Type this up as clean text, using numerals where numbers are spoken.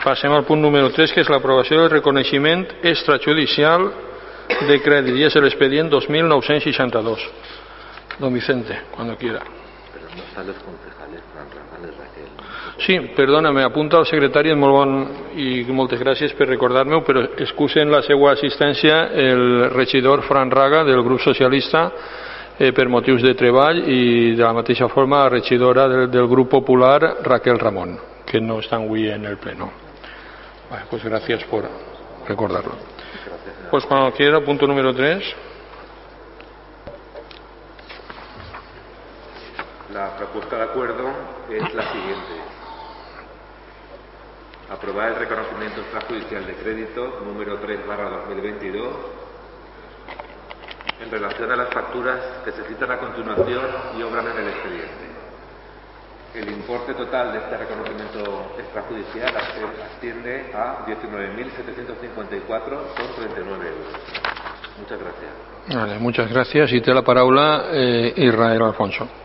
Passem al punt número 3, que és l'aprovació del reconeixement extrajudicial de crèdit, i és l'expedient 2962. Don Vicente, cuando quiera. Pero no están los concejales, Fran Raga, Raquel. Sí, perdona, apunta al secretari, molt bon, i moltes gràcies per recordar-me-ho, però excusen la seva assistència el regidor Fran Raga del grup socialista per motius de treball, i de la mateixa forma la regidora del grup popular Raquel Ramón, que no estan avui en el pleno. Bueno, pues gracias por recordarlo. Pues cuando quiera, punto número 3. La propuesta de acuerdo es la siguiente: aprobar el reconocimiento extrajudicial de crédito número 3/2022 en relación a las facturas que se citan a continuación y obran en el expediente. El importe total de este reconocimiento extrajudicial asciende a 19.754,39 euros. Muchas gracias. Vale, muchas gracias. Y té la paraula Israel Alfonso.